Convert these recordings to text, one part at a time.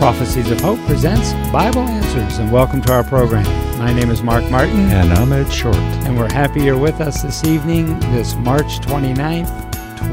Prophecies of Hope presents Bible Answers, and welcome to our program. My name is Mark Martin. And I'm Ed Short. And we're happy you're with us this evening, this March 29th,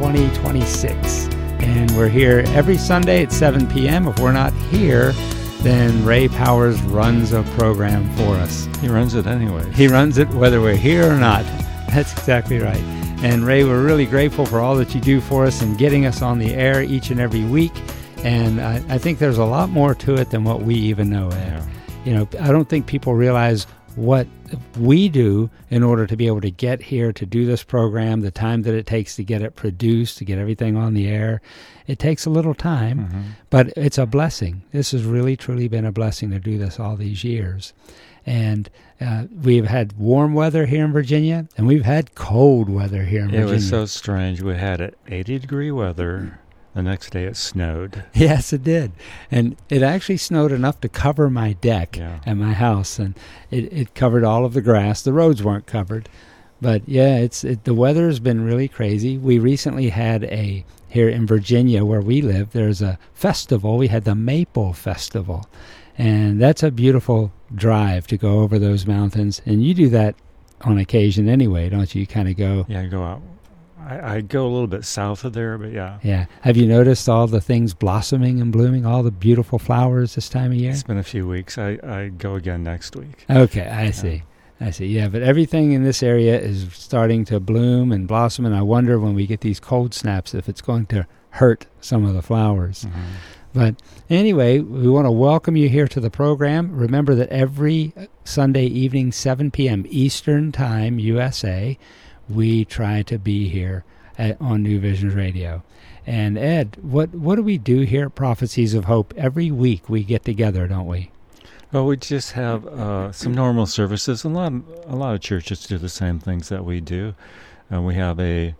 2026. And we're here every Sunday at 7 p.m. If we're not here, then Ray Powers runs a program for us. He runs it anyway. He runs it whether we're here or not. That's exactly right. And Ray, we're really grateful for all that you do for us and getting us on the air each and every week. And I think there's a lot more to it than what we even know, Ed. Yeah. You know, I don't think people realize what we do in order to be able to get here to do this program, the time that it takes to get it produced, to get everything on the air. It takes a little time, but it's a blessing. This has really, truly been a blessing to do this all these years. And we've had warm weather here in Virginia, and we've had cold weather here in Virginia. It was so strange. We had 80-degree weather. The next day it snowed. Yes, it did. And it actually snowed enough to cover my deck at my house. And it covered all of the grass. The roads weren't covered. But, yeah, the weather has been really crazy. We recently had here in Virginia where we live, there's a festival. We had the Maple Festival. And that's a beautiful drive to go over those mountains. And you do that on occasion anyway, don't you? You kind of go. Yeah, I go out. I go a little bit south of there, but yeah. Yeah. Have you noticed all the things blossoming and blooming, all the beautiful flowers this time of year? It's been a few weeks. I go again next week. Okay, I see. Yeah, but everything in this area is starting to bloom and blossom, and I wonder when we get these cold snaps if it's going to hurt some of the flowers. But anyway, we want to welcome you here to the program. Remember that every Sunday evening, 7 p.m. Eastern Time, USA, we try to be here on New Visions Radio. And Ed, what do we do here at Prophecies of Hope? Every week we get together, don't we? Well, we just have some normal services. A lot of churches do the same things that we do. We have a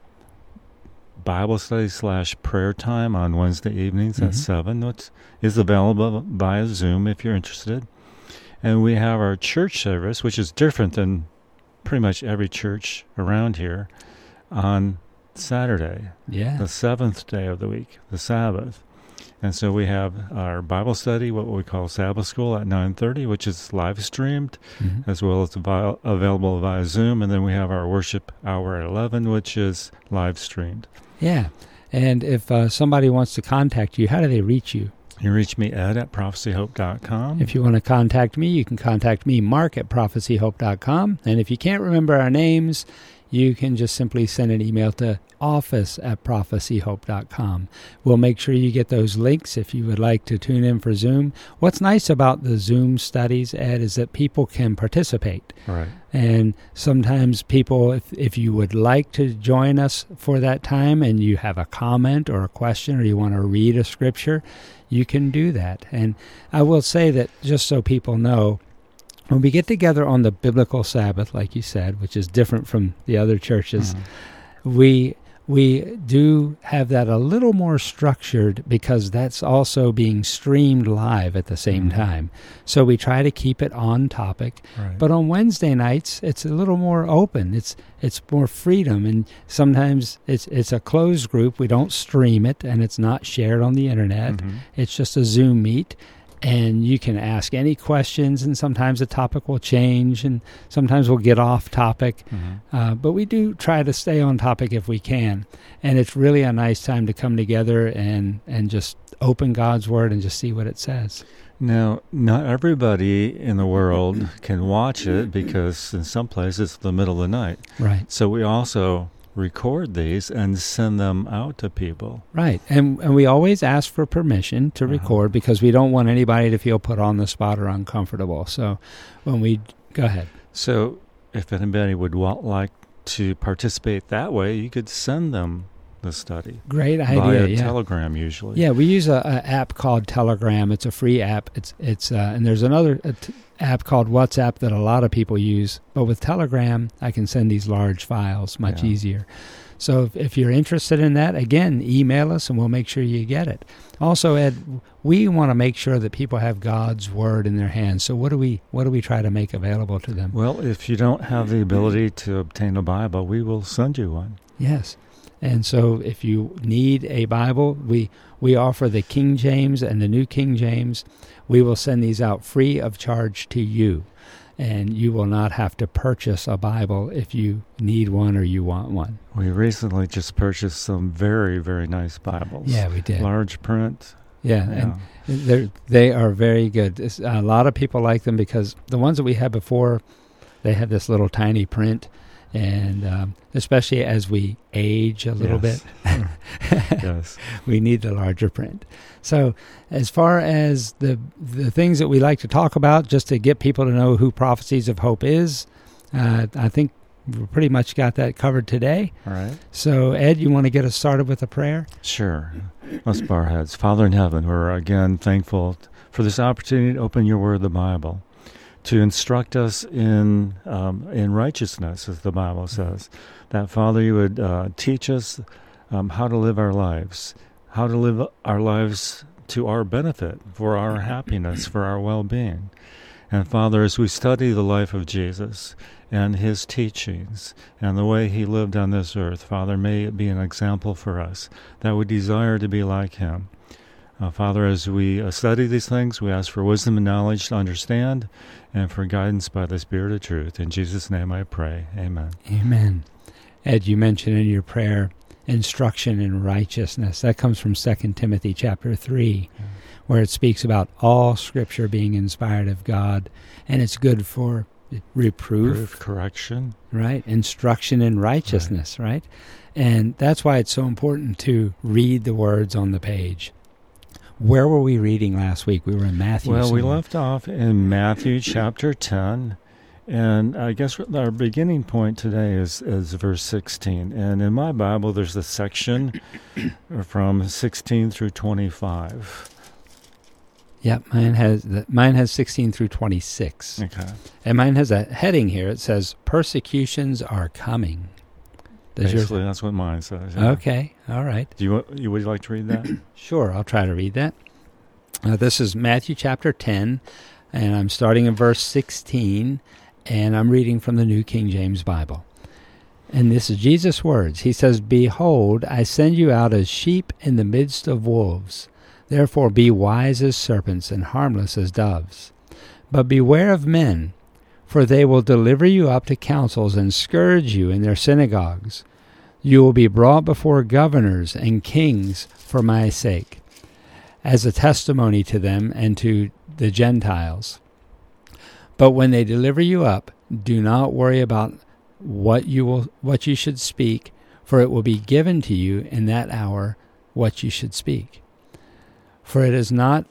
Bible study / prayer time on Wednesday evenings at 7, which is available via Zoom if you're interested. And we have our church service, which is different than pretty much every church around here, on Saturday, the seventh day of the week, the Sabbath. And so we have our Bible study, what we call Sabbath School, at 9:30, which is live streamed, as well as available via Zoom. And then we have our worship hour at 11, which is live streamed. Yeah. And if somebody wants to contact you, how do they reach you? You can reach me, Ed, at prophecyhope.com. If you want to contact me, you can contact me, Mark, at prophecyhope.com. And if you can't remember our names, you can just simply send an email to office@prophecyhope.com. We'll make sure you get those links if you would like to tune in for Zoom. What's nice about the Zoom studies, Ed, is that people can participate. Right. And sometimes people, if you would like to join us for that time and you have a comment or a question or you want to read a scripture, you can do that. And I will say that just so people know, when we get together on the biblical Sabbath, like you said, which is different from the other churches, we do have that a little more structured because that's also being streamed live at the same time. So we try to keep it on topic. Right. But on Wednesday nights, it's a little more open. It's more freedom, and sometimes it's a closed group. We don't stream it, and it's not shared on the internet. It's just a Zoom meet. And you can ask any questions, and sometimes the topic will change, and sometimes we'll get off topic. But we do try to stay on topic if we can. And it's really a nice time to come together and just open God's Word and just see what it says. Now, not everybody in the world can watch it because in some places it's the middle of the night. Right. So we also record these and send them out to people. Right. And we always ask for permission to record because we don't want anybody to feel put on the spot or uncomfortable. So when we go ahead. So if anybody would like to participate that way, you could send them the study. Great idea. Via Telegram usually. Yeah, we use a app called Telegram. It's a free app. It's and there's another app called WhatsApp that a lot of people use. But with Telegram, I can send these large files much easier. So if you're interested in that, again, email us and we'll make sure you get it. Also, Ed, we want to make sure that people have God's Word in their hands. So what do we try to make available to them? Well, if you don't have the ability to obtain a Bible, we will send you one. Yes. And so if you need a Bible, we offer the King James and the New King James. We will send these out free of charge to you. And you will not have to purchase a Bible if you need one or you want one. We recently just purchased some very, very nice Bibles. Yeah, we did. Large print. Yeah. And they are very good. A lot of people like them because the ones that we had before, they had this little tiny print. And especially as we age a little bit, yes, we need the larger print. So as far as the things that we like to talk about, just to get people to know who Prophecies of Hope is, I think we pretty much got that covered today. All right. So, Ed, you want to get us started with a prayer? Sure. Let's bow our heads. Father in heaven, we're again thankful for this opportunity to open your word, the Bible, to instruct us in righteousness, as the Bible says. That, Father, you would teach us how to live our lives, to our benefit, for our happiness, for our well-being. And, Father, as we study the life of Jesus and his teachings and the way he lived on this earth, Father, may it be an example for us that we desire to be like him. Father, as we study these things, we ask for wisdom and knowledge to understand and for guidance by the Spirit of truth. In Jesus' name I pray. Amen. Amen. Ed, you mentioned in your prayer instruction in righteousness. That comes from 2 Timothy chapter 3, where it speaks about all Scripture being inspired of God, and it's good for reproof, correction, right? Instruction in righteousness, right? And that's why it's so important to read the words on the page. Where were we reading last week? We were in Matthew. Well, we left off in Matthew chapter 10, and I guess our beginning point today is verse 16. And in my Bible, there's a section from 16 through 25. Yep, mine has 16 through 26. Okay. And mine has a heading here. It says, "Persecutions are coming." Basically, that's what mine says. Yeah. Okay, all right. Would you like to read that? Sure, I'll try to read that. This is Matthew chapter 10, and I'm starting in verse 16, and I'm reading from the New King James Bible. And this is Jesus' words. He says, "Behold, I send you out as sheep in the midst of wolves. Therefore be wise as serpents and harmless as doves. But beware of men, for they will deliver you up to councils and scourge you in their synagogues. You will be brought before governors and kings for my sake, as a testimony to them and to the Gentiles. But when they deliver you up, do not worry about what you should speak, for it will be given to you in that hour what you should speak. For it is not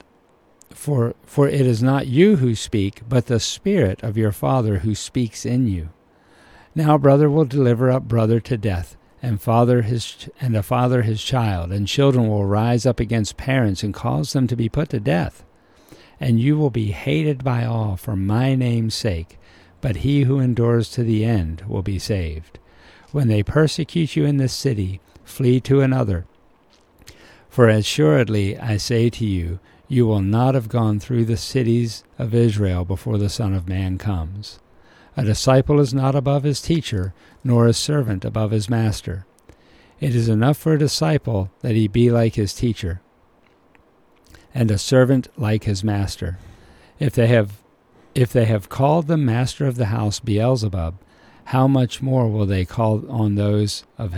you who speak, but the Spirit of your Father who speaks in you. Now brother will deliver up brother to death, and a father his child, and children will rise up against parents and cause them to be put to death. And you will be hated by all for my name's sake, but he who endures to the end will be saved. When they persecute you in this city, flee to another. For assuredly I say to you, you will not have gone through the cities of Israel before the Son of Man comes. A disciple is not above his teacher, nor a servant above his master. It is enough for a disciple that he be like his teacher, and a servant like his master. If they have called the master of the house Beelzebub, how much more will they call those of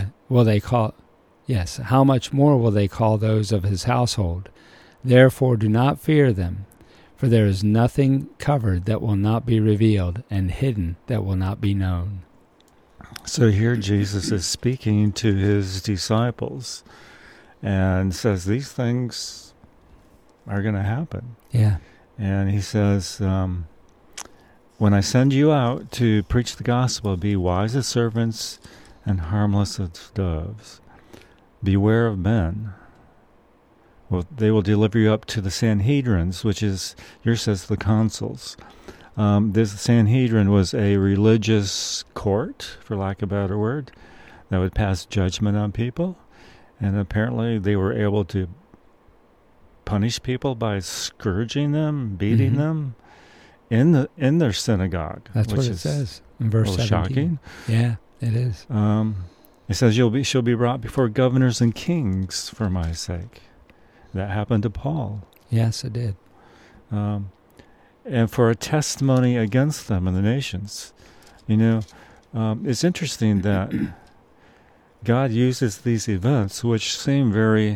his household? Therefore do not fear them, for there is nothing covered that will not be revealed, and hidden that will not be known." So here Jesus is speaking to his disciples and says these things are going to happen. Yeah. And he says, when I send you out to preach the gospel, be wise as serpents and harmless as doves. Beware of men. Well, they will deliver you up to the Sanhedrins, which is, yours says, the councils. This Sanhedrin was a religious court, for lack of a better word, that would pass judgment on people. And apparently they were able to punish people by scourging them, beating them in their synagogue. That's what it says in verse 17. Shocking. Yeah, it is. It says she'll be brought before governors and kings for my sake. That happened to Paul. Yes, it did. And for a testimony against them in the nations. It's interesting that God uses these events, which seem very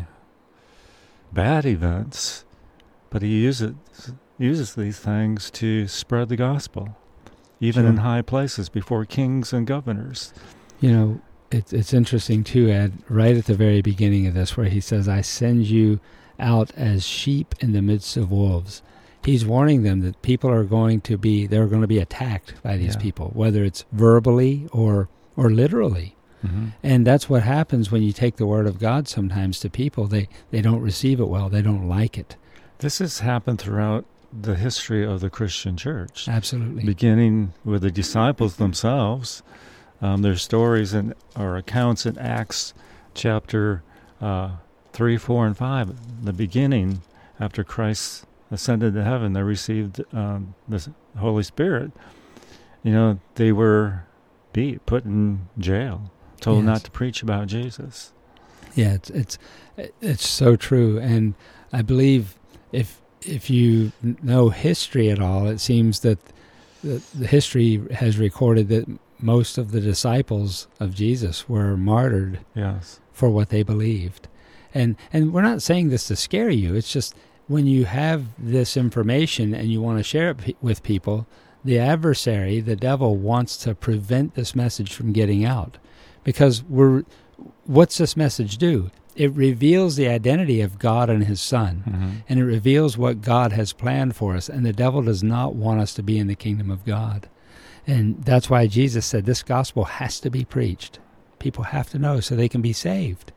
bad events, but he uses these things to spread the gospel, even Sure. in high places, before kings and governors. It's interesting too, Ed, right at the very beginning of this, where he says, I send you out as sheep in the midst of wolves. He's warning them that people are going to be attacked by these people, whether it's verbally or literally. Mm-hmm. And that's what happens when you take the word of God sometimes to people. They don't receive it well. They don't like it. This has happened throughout the history of the Christian church. Absolutely. Beginning with the disciples themselves. There's stories or accounts in Acts chapter 3, 4, and 5. The beginning, after Christ ascended to heaven, they received the Holy Spirit. They were beat, put in jail, told not to preach about Jesus. Yeah, it's so true. And I believe if you know history at all, it seems that the history has recorded that most of the disciples of Jesus were martyred for what they believed. And we're not saying this to scare you. It's just when you have this information and you want to share it with people, the adversary, the devil, wants to prevent this message from getting out. Because what's this message do? It reveals the identity of God and his Son, and it reveals what God has planned for us, and the devil does not want us to be in the kingdom of God. And that's why Jesus said this gospel has to be preached. People have to know so they can be saved.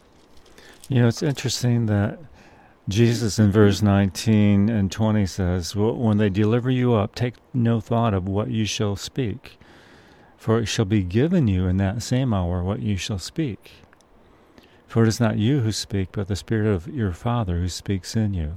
It's interesting that Jesus in verse 19 and 20 says, when they deliver you up, take no thought of what you shall speak, for it shall be given you in that same hour what you shall speak. For it is not you who speak, but the Spirit of your Father who speaks in you.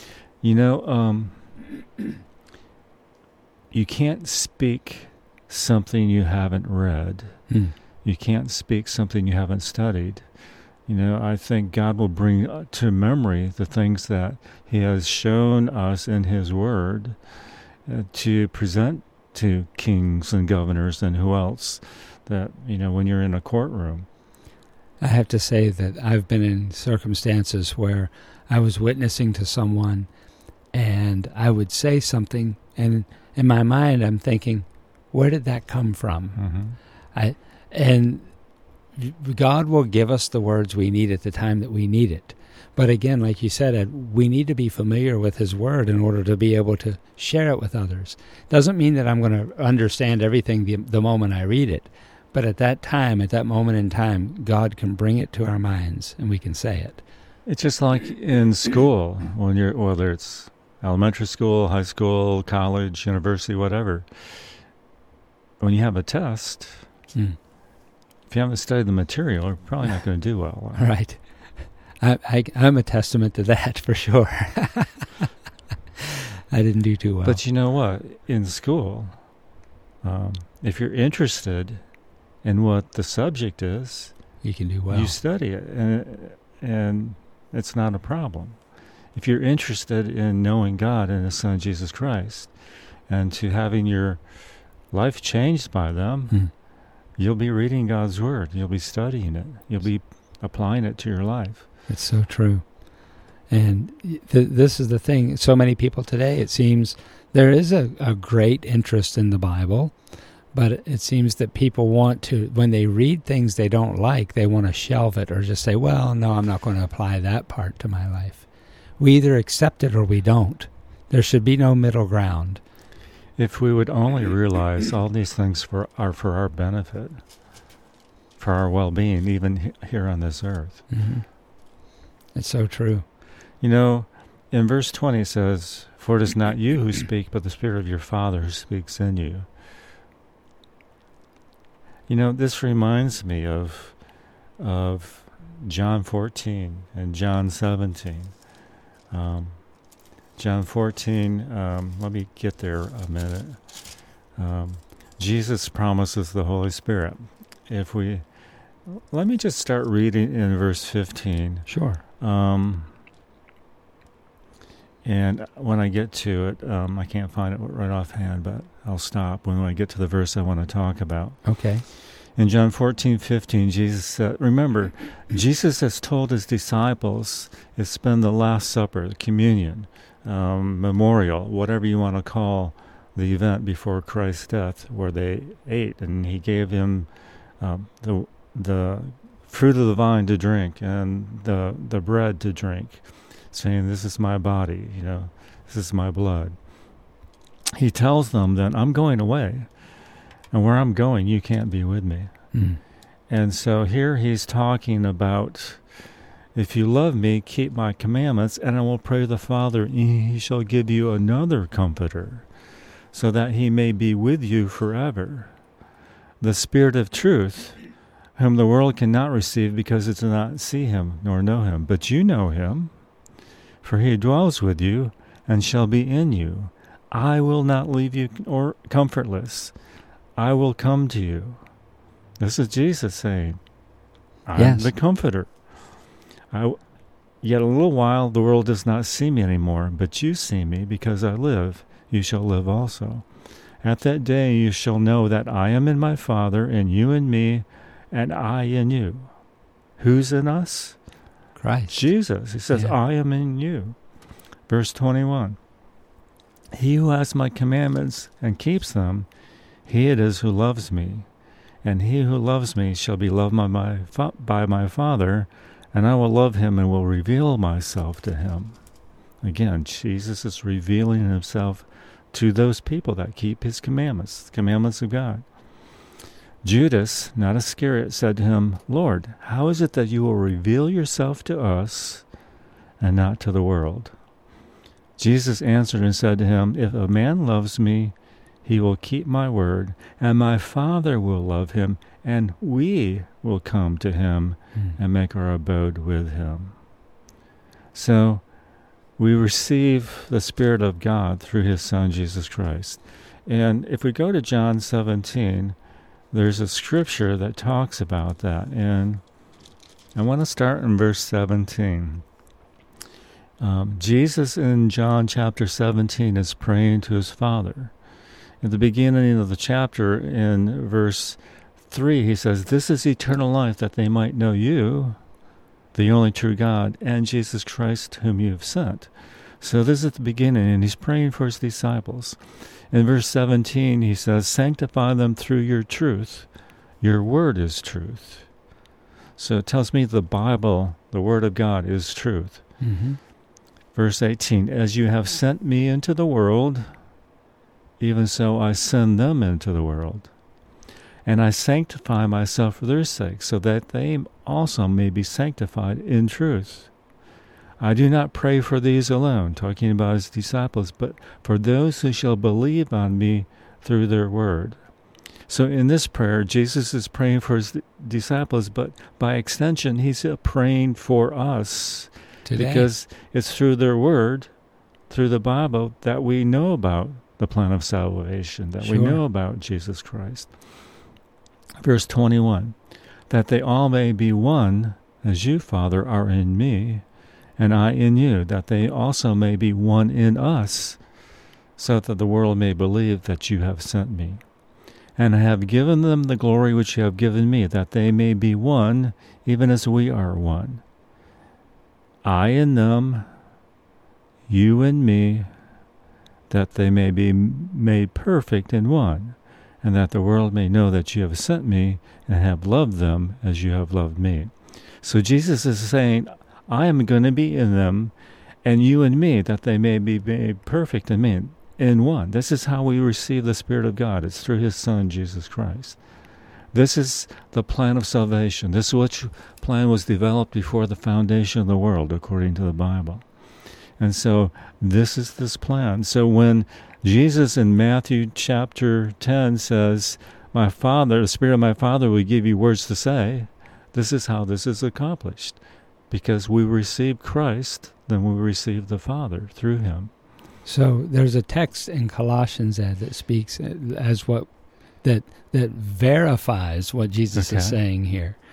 You can't speak something you haven't read. You can't speak something you haven't studied. I think God will bring to memory the things that he has shown us in his word to present to kings and governors and who else that, when you're in a courtroom. I have to say that I've been in circumstances where I was witnessing to someone and I would say something, and in my mind I'm thinking, where did that come from? And God will give us the words we need at the time that we need it. But again, like you said, Ed, we need to be familiar with his word in order to be able to share it with others. Doesn't mean that I'm going to understand everything the moment I read it. But at that time, at that moment in time, God can bring it to our minds and we can say it. It's just like in school, whether it's elementary school, high school, college, university, whatever. When you have a test, if you haven't studied the material, you're probably not going to do well. Right. I'm a testament to that for sure. I didn't do too well. But you know what? In school, if you're interested in what the subject is, you can do well. You study it, and it's not a problem. If you're interested in knowing God and his Son, Jesus Christ, and to having your life changed by them, you'll be reading God's Word. You'll be studying it. You'll be applying it to your life. It's so true. And this is the thing. So many people today, it seems, there is a great interest in the Bible, but it seems that people want to, when they read things they don't like, they want to shelve it or just say, well, no, I'm not going to apply that part to my life. We either accept it or we don't. There should be no middle ground. If we would only realize all these things are for our benefit, for our well-being, even here on this earth. It's so true. In verse 20 it says, for it is not you who speak, but the Spirit of your Father who speaks in you. This reminds me of John 14 and John 17. John 14, let me get there a minute. Jesus promises the Holy Spirit if we let me just start reading in verse 15. Sure. And when I get to it, I can't find it right offhand, but I'll stop when I get to the verse I want to talk about. Okay. In John 14:15, Jesus said, remember, Jesus has told his disciples, it's been the Last Supper, the communion, memorial, whatever you want to call the event before Christ's death, where they ate, and he gave him the fruit of the vine to drink and the bread to drink, saying, this is my body, this is my blood. He tells them that I'm going away, and where I'm going, you can't be with me. Mm. And so here he's talking about, if you love me, keep my commandments, and I will pray the Father, and he shall give you another comforter, so that he may be with you forever. The Spirit of truth, whom the world cannot receive because it does not see him nor know him. But you know him, for he dwells with you and shall be in you. I will not leave you comfortless. I will come to you. This is Jesus saying, I'm the comforter. Yet a little while the world does not see me anymore, but you see me, because I live, you shall live also. At that day you shall know that I am in my Father, and you in me, and I in you. Who's in us? Christ. Jesus. He says, I am in you. Verse 21. He who has my commandments and keeps them, he it is who loves me. And he who loves me shall be loved by my Father, and I will love him and will reveal myself to him. Again, Jesus is revealing himself to those people that keep his commandments, the commandments of God. Judas, not Iscariot, said to him, Lord, how is it that you will reveal yourself to us and not to the world? Jesus answered and said to him, if a man loves me, he will keep my word, and my Father will love him, and we will come to him and make our abode with him. So we receive the Spirit of God through his Son, Jesus Christ. And if we go to John 17, there's a scripture that talks about that. And I want to start in verse 17. Jesus in John chapter 17 is praying to his Father. At the beginning of the chapter, in verse 3, he says, this is eternal life, that they might know you, the only true God, and Jesus Christ whom you have sent. So this is at the beginning, and he's praying for his disciples. In verse 17, he says, sanctify them through your truth. Your word is truth. So it tells me the Bible, the Word of God, is truth. Mm-hmm. Verse 18, as you have sent me into the world, even so I send them into the world. And I sanctify myself for their sake, so that they also may be sanctified in truth. I do not pray for these alone, talking about his disciples, but for those who shall believe on me through their word. So in this prayer, Jesus is praying for his disciples, but by extension, he's praying for us. Today. Because it's through their word, through the Bible, that we know about the plan of salvation, that we know about Jesus Christ. Verse 21, that they all may be one, as you, Father, are in me, and I in you, that they also may be one in us, so that the world may believe that you have sent me. And I have given them the glory which you have given me, that they may be one, even as we are one. I in them, you in me, that they may be made perfect in one, and that the world may know that you have sent me and have loved them as you have loved me. So Jesus is saying, I am going to be in them, and you in me, that they may be made perfect in me, in one. This is how we receive the Spirit of God. It's through his Son, Jesus Christ. This is the plan of salvation. This plan was developed before the foundation of the world, according to the Bible. And so this is this plan. So when Jesus in Matthew chapter 10 says, my Father, the Spirit of my Father will give you words to say, this is how this is accomplished. Because we receive Christ, then we receive the Father through him. So there's a text in Colossians that speaks as what that verifies what Jesus is saying here.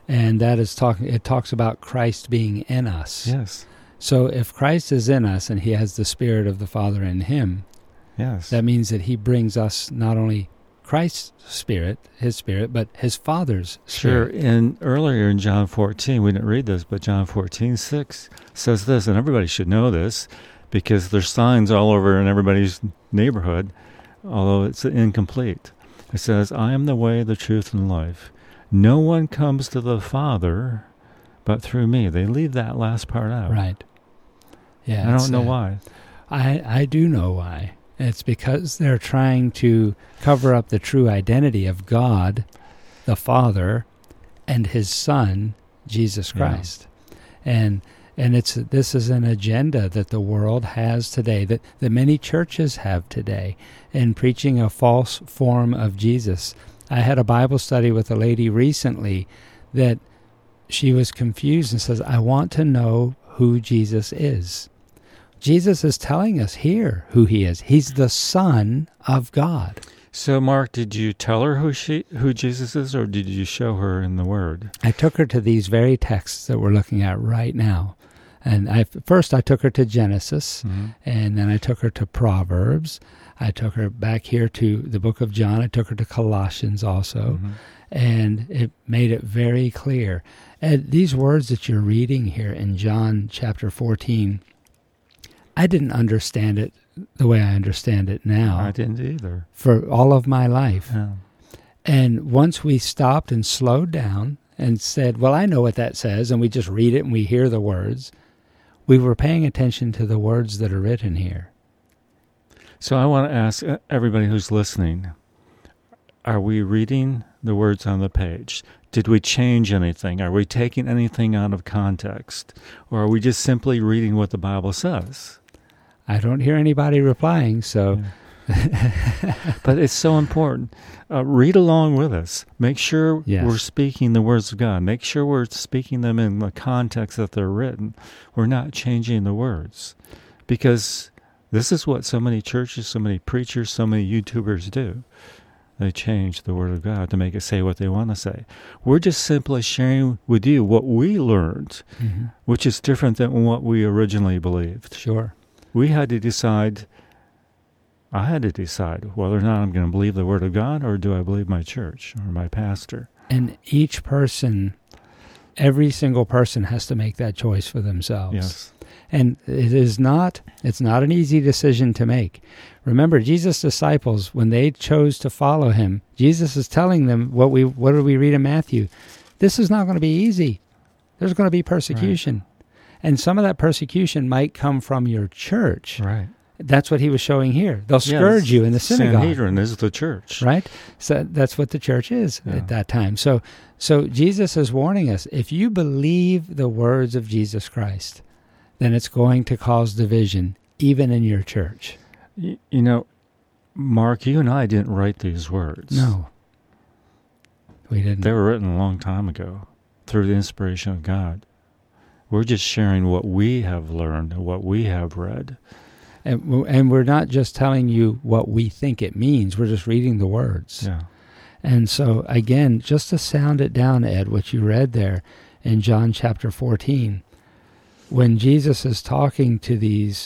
And that is it talks about Christ being in us. Yes. So if Christ is in us and he has the Spirit of the Father in him, Yes. that means that he brings us not only Christ's Spirit, his Spirit, but his Father's Sure. Spirit. And earlier in John 14, we didn't read this, but John 14:6 says this, and everybody should know this because there's signs all over in everybody's neighborhood, although it's incomplete. It says, I am the way, the truth, and life. No one comes to the Father but through me. They leave that last part out. Right. Yeah. I don't know why. I do know why. It's because they're trying to cover up the true identity of God, the Father, and his Son, Jesus Christ. Yeah. And this is an agenda that the world has today, that many churches have today, in preaching a false form of Jesus. I had a Bible study with a lady recently that she was confused and says, I want to know who Jesus is. Jesus is telling us here who he is. He's the Son of God. So, Mark, did you tell her who Jesus is, or did you show her in the Word? I took her to these very texts that we're looking at right now. And first I took her to Genesis, and then I took her to Proverbs. I took her back here to the book of John. I took her to Colossians also. And it made it very clear. And these words that you're reading here in John chapter 14, I didn't understand it the way I understand it now. I didn't either. For all of my life. Yeah. And once we stopped and slowed down and said, well, I know what that says, and we just read it and we hear the words, we were paying attention to the words that are written here. So I want to ask everybody who's listening, are we reading the words on the page? Did we change anything? Are we taking anything out of context? Or are we just simply reading what the Bible says? I don't hear anybody replying, so... But it's so important. Read along with us. Make sure we're speaking the words of God. Make sure we're speaking them in the context that they're written. We're not changing the words. Because this is what so many churches, so many preachers, so many YouTubers do. They change the Word of God to make it say what they want to say. We're just simply sharing with you what we learned, which is different than what we originally believed. Sure. I had to decide whether or not I'm going to believe the Word of God or do I believe my church or my pastor. And each person, every single person has to make that choice for themselves. Yes. And it's not an easy decision to make. Remember, Jesus' disciples, when they chose to follow him, Jesus is telling them what did we read in Matthew? This is not going to be easy. There's going to be persecution. Right. And some of that persecution might come from your church. Right. That's what he was showing here. They'll scourge you in the synagogue. Sanhedrin is the church. Right? So that's what the church is at that time. So Jesus is warning us, if you believe the words of Jesus Christ, then it's going to cause division, even in your church. You know, Mark, you and I didn't write these words. No, we didn't. They were written a long time ago through the inspiration of God. We're just sharing what we have learned and what we have read. And we're not just telling you what we think it means. We're just reading the words. Yeah. And so, again, just to sound it down, Ed, what you read there in John chapter 14, when Jesus is talking to his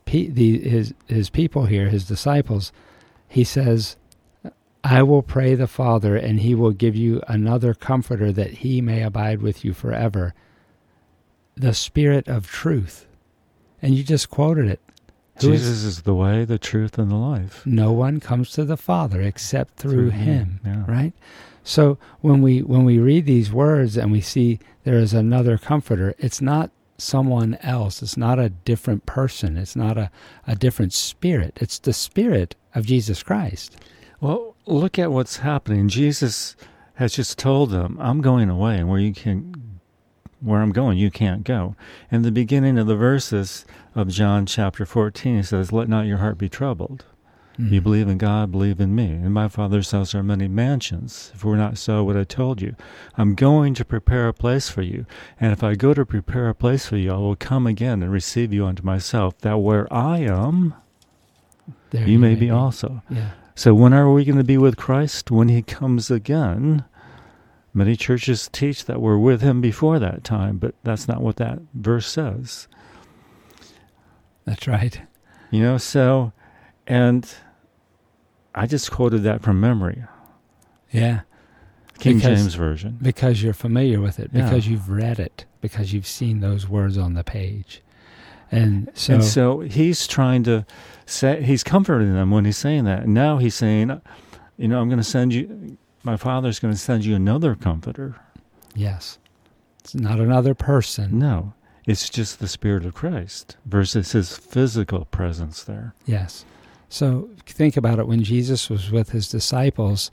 people here, his disciples, he says, I will pray the Father, and he will give you another comforter that he may abide with you forever, the Spirit of truth. And you just quoted it. Jesus is the way, the truth, and the life. No one comes to the Father except through him, right? So when we read these words and we see there is another comforter, it's not someone else. It's not a different person. It's not a different spirit. It's the Spirit of Jesus Christ. Well, look at what's happening. Jesus has just told them, I'm going away, and where I'm going, you can't go. In the beginning of the verses of John chapter 14, he says, let not your heart be troubled. You believe in God, believe in me. In my Father's house are many mansions. If it were not so, I would have told you. I'm going to prepare a place for you. And if I go to prepare a place for you, I will come again and receive you unto myself, that where I am, there you may be also. Yeah. So when are we going to be with Christ? When he comes again. Many churches teach that we're with him before that time, but that's not what that verse says. That's right. So, and I just quoted that from memory. Yeah. King James Version. Because you're familiar with it, Yeah. because you've read it, because you've seen those words on the page. And so he's trying to say, he's comforting them when he's saying that. And now he's saying, I'm going to send you, my Father's going to send you another comforter. Yes. It's not another person. No, it's just the Spirit of Christ versus his physical presence there. Yes. So think about it. When Jesus was with his disciples,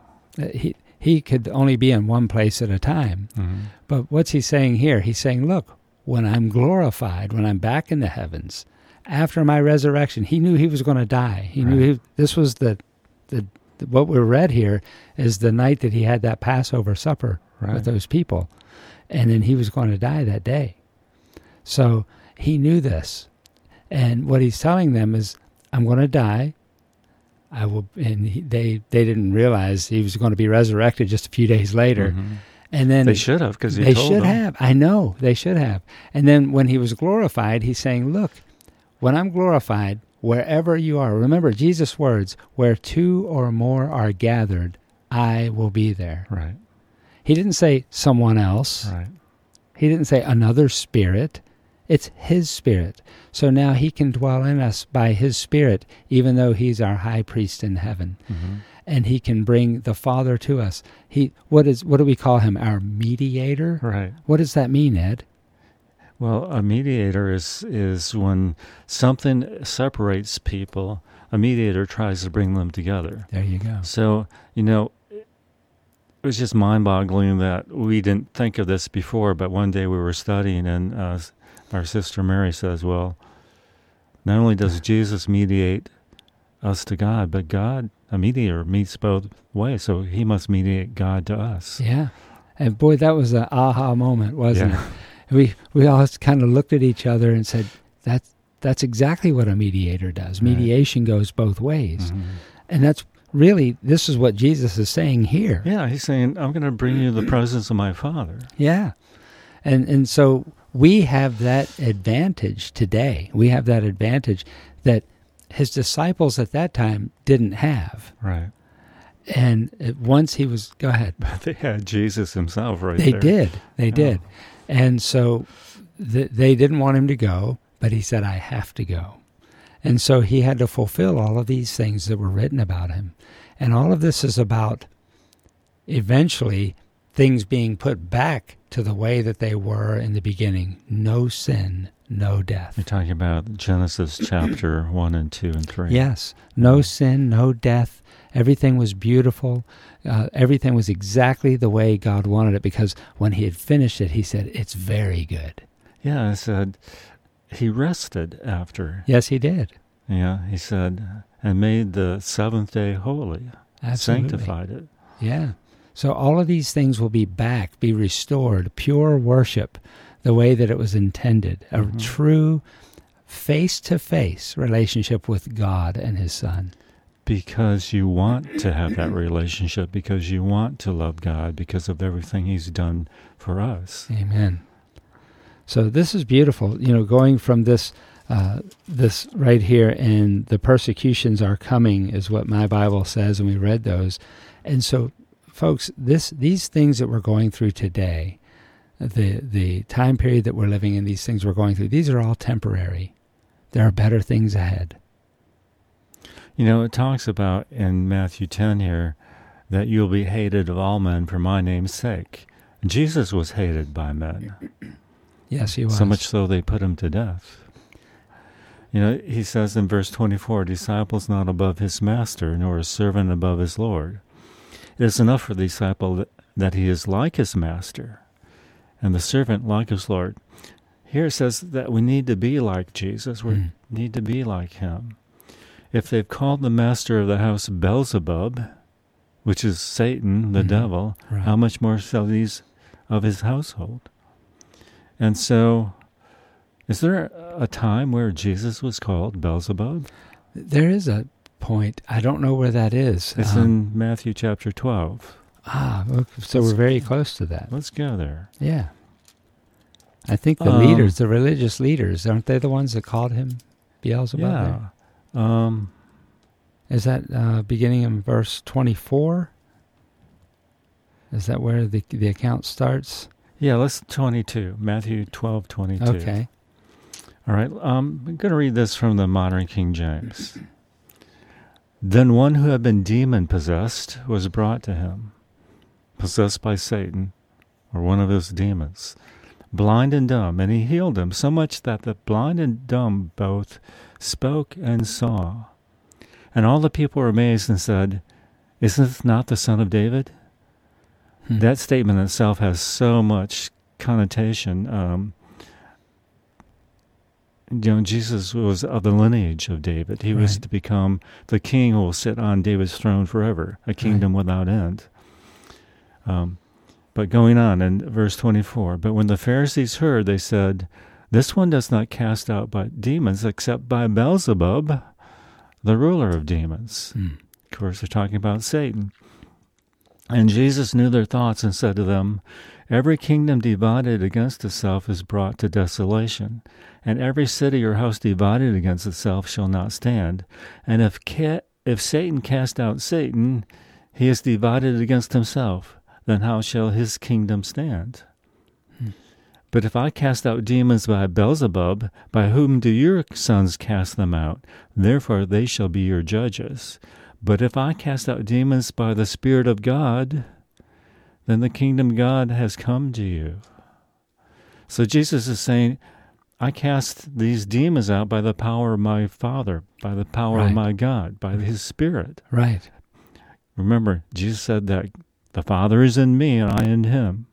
he could only be in one place at a time. Mm-hmm. But what's he saying here? He's saying, look, when I'm glorified, when I'm back in the heavens, after my resurrection, he knew he was going to die. He knew this was what we read here is the night that he had that Passover supper with those people. And then he was going to die that day. So he knew this. And what he's telling them is, I'm going to die. I will, and they didn't realize he was going to be resurrected just a few days later. Mm-hmm. And then they should have, because they should have. I know they should have. And then when he was glorified, he's saying, "Look, when I'm glorified, wherever you are, remember Jesus' words: where 2 or more are gathered, I will be there." Right. He didn't say someone else. Right. He didn't say another spirit. It's his Spirit. So now he can dwell in us by his Spirit, even though he's our high priest in heaven. Mm-hmm. And he can bring the Father to us. What do we call him? Our mediator? Right. What does that mean, Ed? Well, a mediator is when something separates people, a mediator tries to bring them together. There you go. So, it was just mind-boggling that we didn't think of this before, but one day we were studying, and our sister Mary says, well, not only does Jesus mediate us to God, but God, a mediator, meets both ways, so he must mediate God to us. Yeah. And boy, that was an aha moment, wasn't it? We all kind of looked at each other and said, that's exactly what a mediator does. Right. Mediation goes both ways. Mm-hmm. And that's really, this is what Jesus is saying here. Yeah, he's saying, I'm going to bring you the presence of my Father. Yeah. And so we have that advantage today. We have that advantage that his disciples at that time didn't have. Right. And once he was, go ahead. But they had Jesus himself there. They did. And so they didn't want him to go, but he said, I have to go. And so he had to fulfill all of these things that were written about him. And all of this is about eventually things being put back to the way that they were in the beginning. No sin, no death. You're talking about Genesis chapter 1 and 2 and 3. Yes. No sin, no death. Everything was beautiful. Everything was exactly the way God wanted it, because when he had finished it, he said, it's very good. Yeah, I said, he rested after. Yes, he did. Yeah, he said, and made the seventh day holy. Absolutely. Sanctified it. Yeah. So all of these things will be back, be restored, pure worship, the way that it was intended, a true face-to-face relationship with God and his Son. Because you want to have that relationship, because you want to love God, because of everything he's done for us. Amen. So this is beautiful, going from this right here, and the persecutions are coming is what my Bible says, and we read those. And so, folks, these things that we're going through today, the time period that we're living in, these things we're going through, these are all temporary. There are better things ahead. It talks about in Matthew 10 here that you'll be hated of all men for my name's sake. Jesus was hated by men. Yes, he was. So much so they put him to death. He says in verse 24, disciple's not above his master, nor a servant above his Lord. It is enough for the disciple that he is like his master, and the servant like his Lord. Here it says that we need to be like Jesus. We need to be like him. If they've called the master of the house Beelzebub, which is Satan, the devil, right, how much more so these of his household? And so, is there a time where Jesus was called Beelzebub? There is a point. I don't know where that is. It's in Matthew chapter 12. So we're very close to that. Let's go there. Yeah. I think the leaders, the religious leaders, aren't they the ones that called him Beelzebub? Yeah. Is that beginning in verse 24? Is that where the account starts? Yeah, let's 22. Matthew 12:22. Okay. All right. I'm going to read this from the Modern King James. Then one who had been demon-possessed was brought to him, possessed by Satan, or one of his demons, blind and dumb, and he healed him, so much that the blind and dumb both spoke and saw. And all the people were amazed and said, "Is this not the Son of David?" That statement itself has so much connotation. Jesus was of the lineage of David. He was to become the king who will sit on David's throne forever, a kingdom without end. But going on in verse 24, but when the Pharisees heard, they said, "This one does not cast out by demons except by Beelzebub, the ruler of demons." Of course, they're talking about Satan. And Jesus knew their thoughts and said to them, "Every kingdom divided against itself is brought to desolation, and every city or house divided against itself shall not stand. And if Satan cast out Satan, he is divided against himself. Then how shall his kingdom stand? But if I cast out demons by Beelzebub, by whom do your sons cast them out? Therefore they shall be your judges. But if I cast out demons by the Spirit of God, then the kingdom of God has come to you." So Jesus is saying, I cast these demons out by the power of my Father, by the power of my God, by His Spirit. Right. Remember, Jesus said that the Father is in me and I in Him.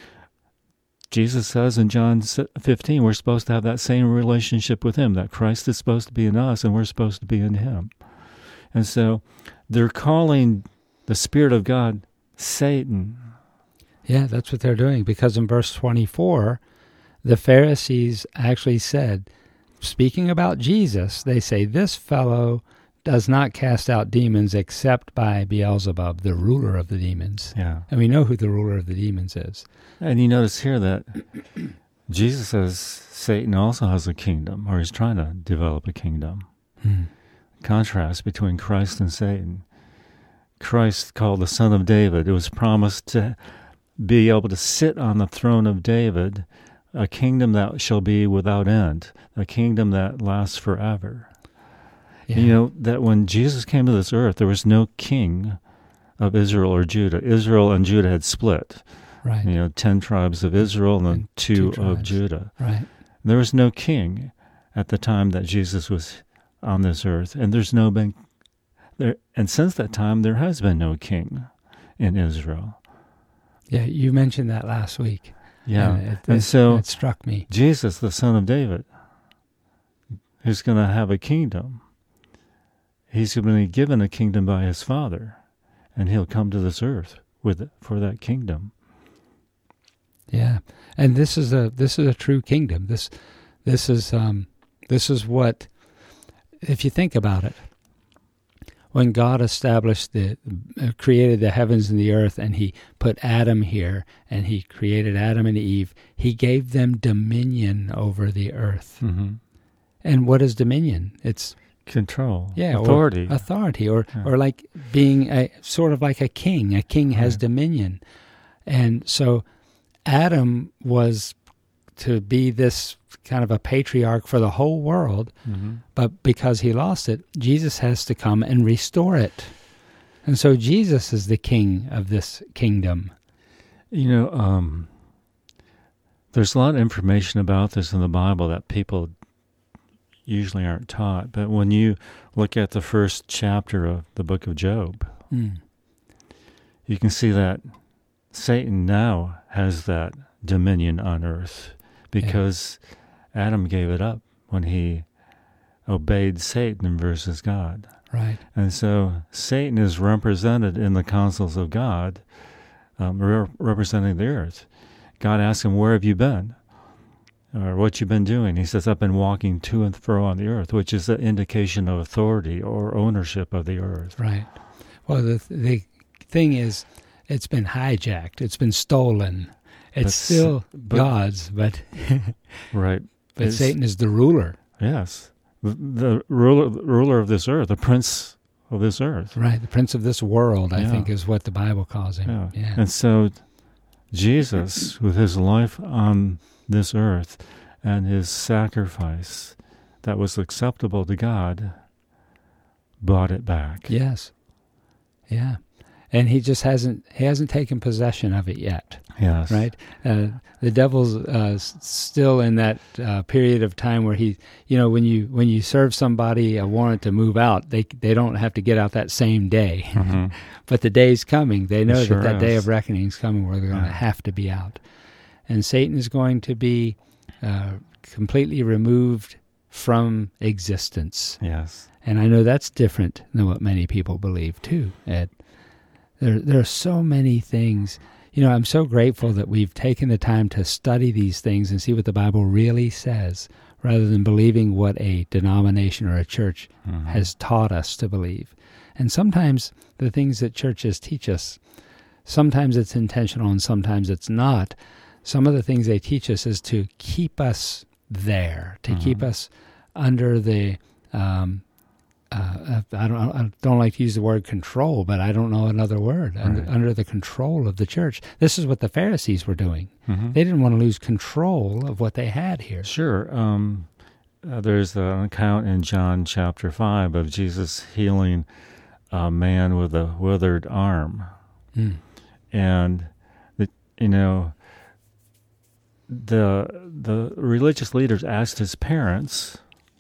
Jesus says in John 15, we're supposed to have that same relationship with Him, that Christ is supposed to be in us and we're supposed to be in Him. And so they're calling the Spirit of God Satan. Yeah, that's what they're doing, because in verse 24, the Pharisees actually said, speaking about Jesus, they say, "This fellow does not cast out demons except by Beelzebub, the ruler of the demons." Yeah. And we know who the ruler of the demons is. And you notice here that Jesus says Satan also has a kingdom, or he's trying to develop a kingdom. Contrast between Christ and Satan. Christ, called the Son of David, it was promised to be able to sit on the throne of David, a kingdom that shall be without end, a kingdom that lasts forever. Yeah. You know, that when Jesus came to this earth, there was no king of Israel or Judah. Israel and Judah had split. Right. 10 tribes of Israel and two of Judah. Right. There was no king at the time that Jesus was on this earth, and there's no been there. And since that time, there has been no king in Israel. Yeah, you mentioned that last week. Yeah, and so it struck me. Jesus, the Son of David, who's going to have a kingdom. He's going to be given a kingdom by His Father, and He'll come to this earth for that kingdom. Yeah, and this is a true kingdom. This is what, if you think about it, when God established created the heavens and the earth, and He put Adam here, and He created Adam and Eve, He gave them dominion over the earth. Mm-hmm. And what is dominion? It's control, authority, or like being sort of like a king. A king has dominion, and so Adam was to be this kind of a patriarch for the whole world, but because he lost it, Jesus has to come and restore it. And so Jesus is the king of this kingdom. There's a lot of information about this in the Bible that people usually aren't taught. But when you look at the first chapter of the book of Job, you can see that Satan now has that dominion on earth because Adam gave it up when he obeyed Satan versus God. Right. And so Satan is represented in the councils of God, representing the earth. God asks him, "Where have you been?" Or what you've been doing. He says, "I've been walking to and fro on the earth," which is an indication of authority or ownership of the earth. Right. Well, the thing is, It's been hijacked. It's been stolen. It's still God's, but right. But Satan is the ruler. Yes, the ruler of this earth, the prince of this earth. Right, the prince of this world, I think, is what the Bible calls him. Yeah. And so Jesus, with his life on this earth and his sacrifice that was acceptable to God, bought it back. Yes. Yeah. And he just hasn't taken possession of it yet. Yes. Right? The devil's still in that period of time where he, when you serve somebody a warrant to move out, they don't have to get out that same day. Mm-hmm. But the day's coming. They know sure that is. day of reckoning is coming where they're going to have to be out. And Satan is going to be completely removed from existence. Yes. And I know that's different than what many people believe too, Ed. There are so many things. I'm so grateful that we've taken the time to study these things and see what the Bible really says, rather than believing what a denomination or a church has taught us to believe. And sometimes the things that churches teach us, sometimes it's intentional and sometimes it's not. Some of the things they teach us is to keep us there, to keep us under the I don't like to use the word control, but I don't know another word. Right. Under the control of the church. This is what the Pharisees were doing. Mm-hmm. They didn't want to lose control of what they had here. Sure. There's an account in John chapter 5 of Jesus healing a man with a withered arm. And, the religious leaders asked his parents,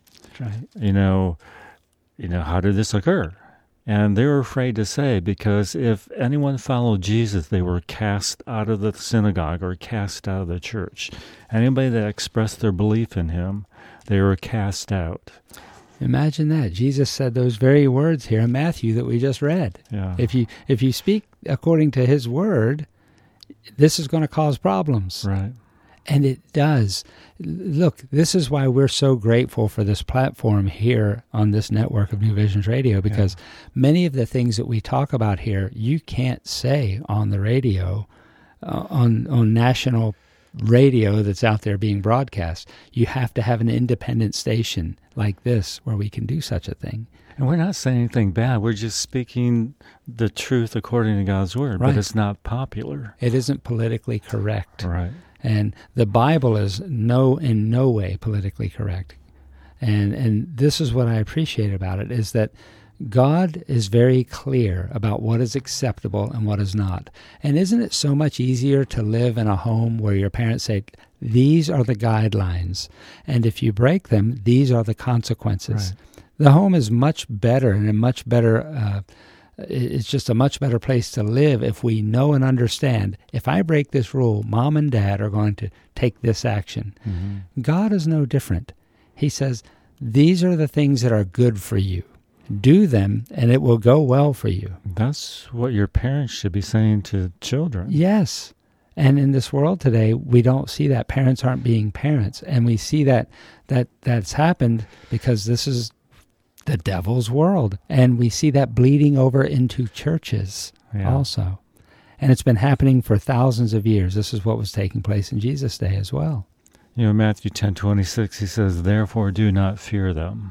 Right. How did this occur? And they were afraid to say, because if anyone followed Jesus, they were cast out of the synagogue or cast out of the church. Anybody that expressed their belief in him, they were cast out. Imagine that. Jesus said those very words here in Matthew that we just read. Yeah. If you speak according to his word, this is going to cause problems. Right. And it does. Look, this is why we're so grateful for this platform here on this network of New Visions Radio, because many of the things that we talk about here, you can't say on the radio, on national radio that's out there being broadcast. You have to have an independent station like this where we can do such a thing. And we're not saying anything bad. We're just speaking the truth according to God's word, Right. But it's not popular. It isn't politically correct. Right. And the Bible is in no way politically correct. And this is what I appreciate about it, is that God is very clear about what is acceptable and what is not. And isn't it so much easier to live in a home where your parents say, these are the guidelines, and if you break them, these are the consequences. Right. The home is much better and a much better it's just a much better place to live if we know and understand, if I break this rule, mom and dad are going to take this action. Mm-hmm. God is no different. He says, these are the things that are good for you. Do them, and it will go well for you. That's what your parents should be saying to children. Yes. And in this world today, we don't see that. Parents aren't being parents. And we see that's happened because this is the devil's world. And we see that bleeding over into churches also. And it's been happening for thousands of years. This is what was taking place in Jesus' day as well. Matthew 10:26, he says, therefore do not fear them.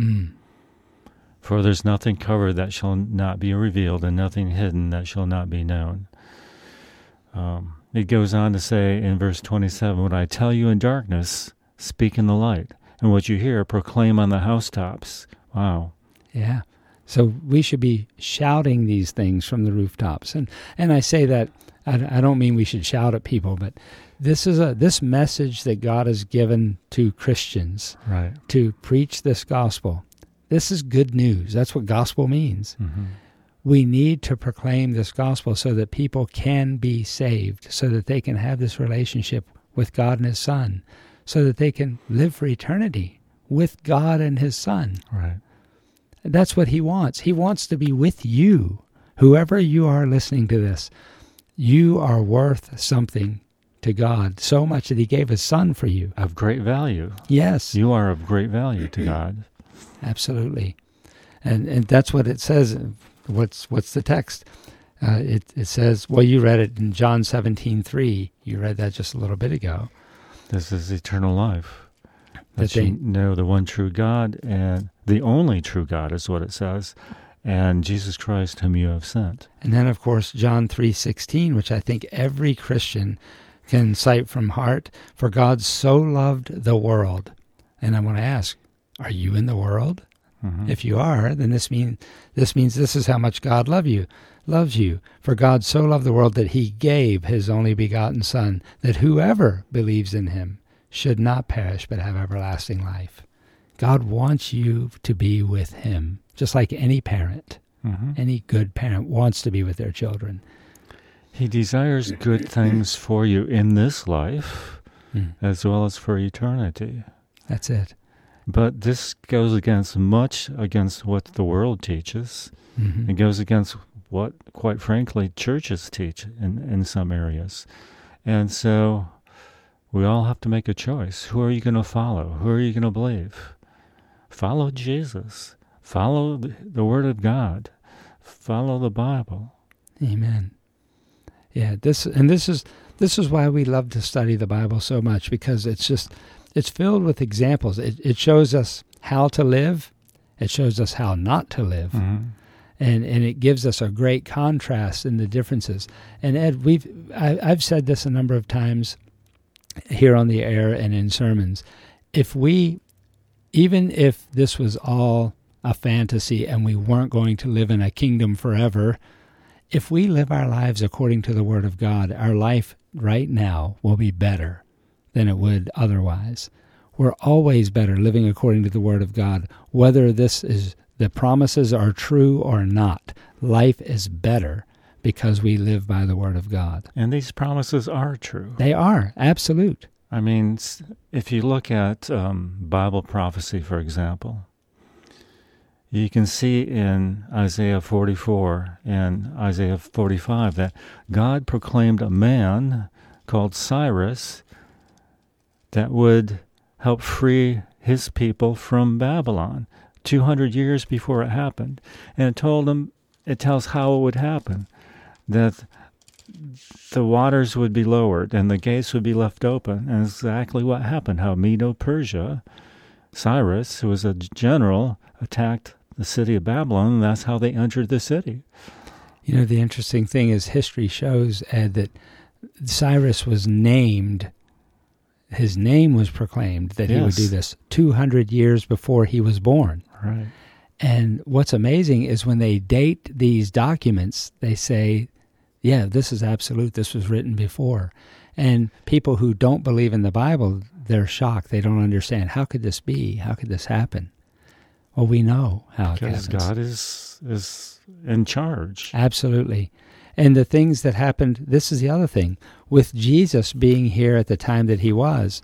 For there's nothing covered that shall not be revealed, and nothing hidden that shall not be known. It goes on to say in verse 27, what I tell you in darkness, speak in the light. And what you hear, proclaim on the housetops. Wow. Yeah. So we should be shouting these things from the rooftops. And I say that, I don't mean we should shout at people, but this message that God has given to Christians, right, to preach this gospel. This is good news. That's what gospel means. Mm-hmm. We need to proclaim this gospel so that people can be saved, so that they can have this relationship with God and His Son, so that they can live for eternity with God and His Son. Right. That's what He wants. He wants to be with you. Whoever you are listening to this, you are worth something to God, so much that He gave His Son for you. Of great value. Yes. You are of great value to God. Absolutely. And that's what it says. What's the text? It says, well, you read it in John 17:3. You read that just a little bit ago. This is eternal life. That That you know the one true God, and the only true God is what it says, and Jesus Christ whom you have sent. And then, of course, John 3:16, which I think every Christian can cite from heart. For God so loved the world. And I want to ask, are you in the world? Mm-hmm. If you are, then this means this is how much God loves you. For God so loved the world that he gave his only begotten Son, that whoever believes in him should not perish but have everlasting life. God wants you to be with him, just like any parent. Mm-hmm. Any good parent wants to be with their children. He desires good things for you in this life, as well as for eternity. That's it. But this goes much against what the world teaches. Mm-hmm. It goes against what, quite frankly, churches teach in some areas. And so we all have to make a choice. Who are you going to follow? Who are you going to believe? Follow Jesus. Follow the Word of God. Follow the Bible. Amen. Yeah, this is why we love to study the Bible so much, because it's filled with examples. It shows us how to live. It shows us how not to live. Mm-hmm. And it gives us a great contrast in the differences. And Ed, I've said this a number of times here on the air and in sermons. Even if this was all a fantasy and we weren't going to live in a kingdom forever, if we live our lives according to the Word of God, our life right now will be better than it would otherwise. We're always better living according to the Word of God, whether the promises are true or not. Life is better because we live by the Word of God. And these promises are true. They are, absolute. I mean, if you look at Bible prophecy, for example, you can see in Isaiah 44 and Isaiah 45 that God proclaimed a man called Cyrus that would help free his people from Babylon 200 years before it happened. And it tells how it would happen, that the waters would be lowered and the gates would be left open. And exactly what happened, how Medo-Persia, Cyrus, who was a general, attacked the city of Babylon, and that's how they entered the city. You know, the interesting thing is history shows, Ed, that Cyrus was named, his name was proclaimed that he would do this 200 years before he was born. Right. And what's amazing is when they date these documents, they say, yeah, this is absolute, this was written before. And people who don't believe in the Bible, they're shocked. They don't understand. How could this be? How could this happen? Well, we know how it happens. Because God is in charge. Absolutely. And the things that happened, this is the other thing. With Jesus being here at the time that he was,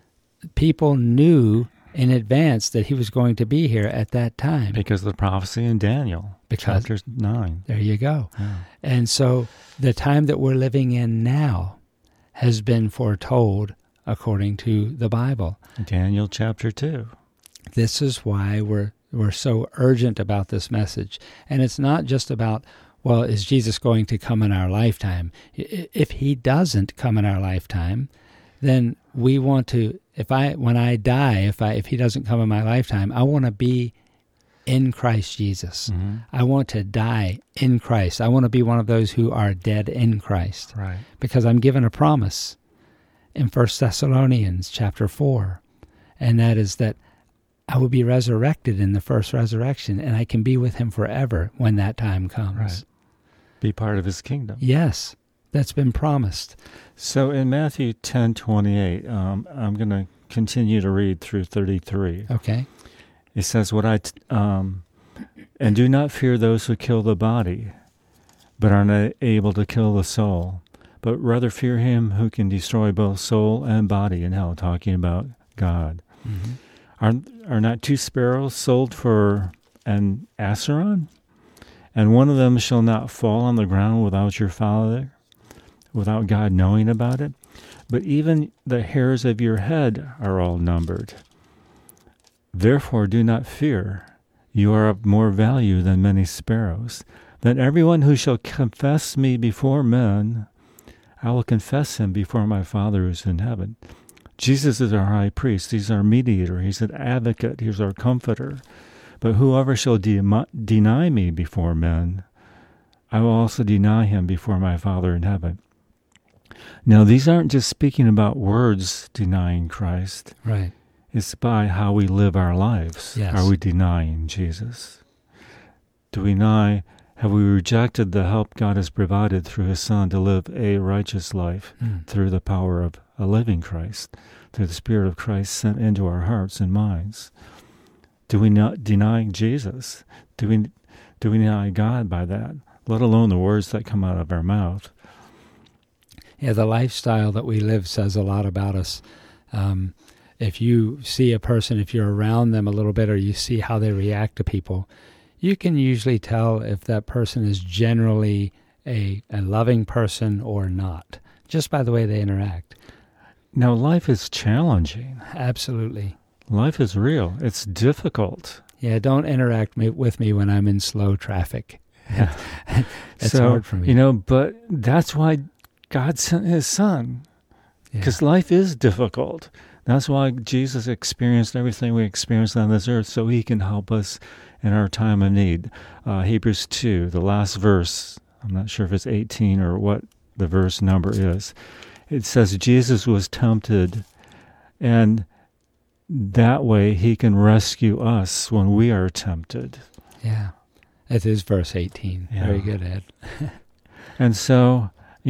people knew in advance that he was going to be here at that time. Because of the prophecy in Daniel, chapter 9. There you go. Yeah. And so the time that we're living in now has been foretold according to the Bible. Daniel chapter 2. This is why we're so urgent about this message. And it's not just about, well, is Jesus going to come in our lifetime? If he doesn't come in our lifetime, then we want to, when I die, if he doesn't come in my lifetime, I want to be in Christ Jesus. Mm-hmm. I want to die in Christ. I want to be one of those who are dead in Christ. Right. Because I'm given a promise in 1 Thessalonians chapter 4, and that is that I will be resurrected in the first resurrection, and I can be with him forever when that time comes. Right. Be part of his kingdom. Yes, that's been promised. So in Matthew 10:28, I'm going to continue to read through 33. Okay. It says, and do not fear those who kill the body, but are not able to kill the soul, but rather fear him who can destroy both soul and body in hell, talking about God. Mm-hmm. Are not 2 sparrows sold for an asseron? And one of them shall not fall on the ground without your Father, without God knowing about it? But even the hairs of your head are all numbered. Therefore do not fear. You are of more value than many sparrows. Then everyone who shall confess me before men, I will confess him before my Father who is in heaven. Jesus is our high priest. He's our mediator. He's an advocate. He's our comforter. But whoever shall deny me before men, I will also deny him before my Father in heaven. Now, these aren't just speaking about words denying Christ. Right. It's by how we live our lives. Yes. Are we denying Jesus? Have we rejected the help God has provided through his Son to live a righteous life through the power of a living Christ, through the Spirit of Christ sent into our hearts and minds? Do we not deny Jesus? Do we deny God by that, let alone the words that come out of our mouth? Yeah, the lifestyle that we live says a lot about us. If you see a person, if you're around them a little bit, or you see how they react to people, you can usually tell if that person is generally a loving person or not, just by the way they interact. Now, life is challenging. Absolutely. Life is real. It's difficult. Yeah, don't interact with me when I'm in slow traffic. Yeah. It's hard for me. But that's why God sent his Son, because life is difficult. That's why Jesus experienced everything we experienced on this earth, so he can help us in our time of need. Hebrews 2, the last verse, I'm not sure if it's 18 or what the verse number is. It says Jesus was tempted, and that way he can rescue us when we are tempted. Yeah, it is verse 18. Yeah. Very good, Ed. And so,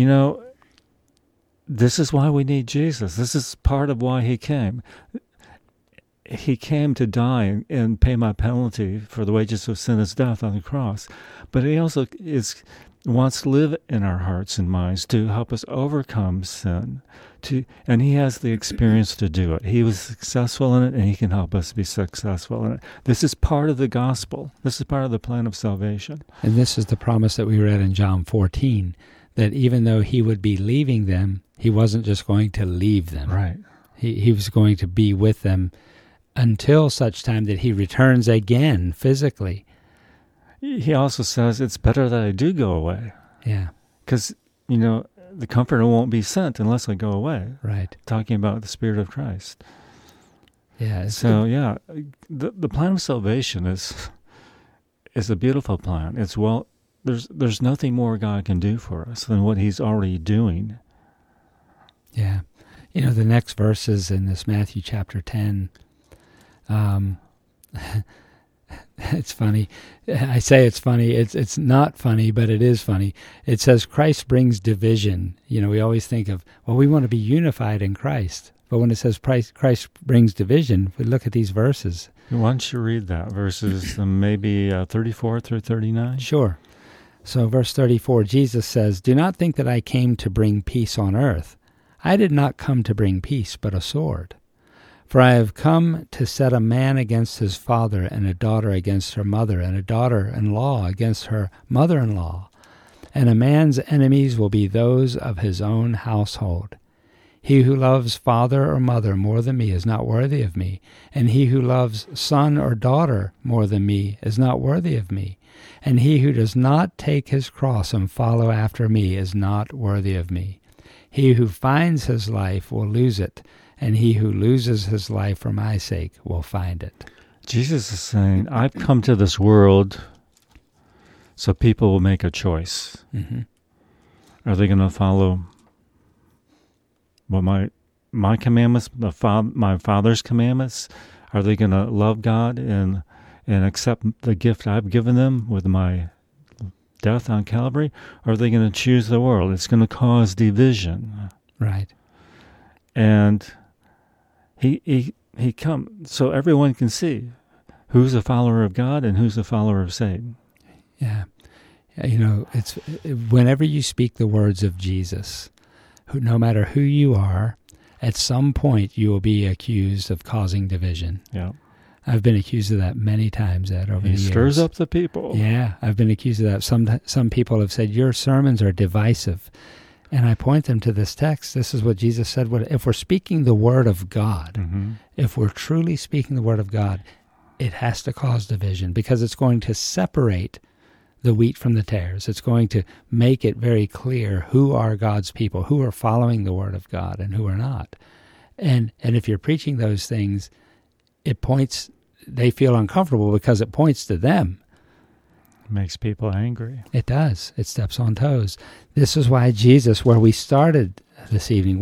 this is why we need Jesus. This is part of why he came. He came to die and pay my penalty for the wages of sin is death on the cross. But he also wants to live in our hearts and minds to help us overcome sin. And he has the experience to do it. He was successful in it, and he can help us be successful in it. This is part of the gospel. This is part of the plan of salvation. And this is the promise that we read in John 14, that even though he would be leaving them, he wasn't just going to leave them. Right. He was going to be with them until such time that he returns again physically. He also says it's better that I do go away. Yeah. Because, the Comforter won't be sent unless I go away. Right. Talking about the Spirit of Christ. Yeah. The plan of salvation is a beautiful plan. It's there's nothing more God can do for us than what he's already doing. Yeah. The next verses in this Matthew chapter 10, it's funny. I say it's funny. It's not funny, but it is funny. It says Christ brings division. We always think of, we want to be unified in Christ. But when it says Christ brings division, we look at these verses. Why don't you read that? Verses maybe 34 through 39? Sure. So verse 34, Jesus says, "Do not think that I came to bring peace on earth. I did not come to bring peace, but a sword. For I have come to set a man against his father, and a daughter against her mother, and a daughter-in-law against her mother-in-law. And a man's enemies will be those of his own household. He who loves father or mother more than me is not worthy of me, and he who loves son or daughter more than me is not worthy of me. And he who does not take his cross and follow after me is not worthy of me. He who finds his life will lose it, and he who loses his life for my sake will find it." Jesus is saying, I've come to this world so people will make a choice. Mm-hmm. Are they going to follow my commandments, my Father's commandments? Are they going to love God and accept the gift I've given them with my death on Calvary? Or are they going to choose the world? It's going to cause division. Right. And he come so everyone can see who's a follower of God and who's a follower of Satan. Yeah. It's whenever you speak the words of Jesus, no matter who you are, at some point you will be accused of causing division. Yeah. I've been accused of that many times, Ed, over the years. He stirs up the people. Yeah, I've been accused of that. Some people have said, your sermons are divisive. And I point them to this text. This is what Jesus said. If we're speaking the word of God, if we're truly speaking the word of God, it has to cause division because it's going to separate the wheat from the tares. It's going to make it very clear who are God's people, who are following the Word of God and who are not. And if you're preaching those things, they feel uncomfortable because it points to them. Makes people angry. It does. It steps on toes. This is why Jesus, where we started this evening,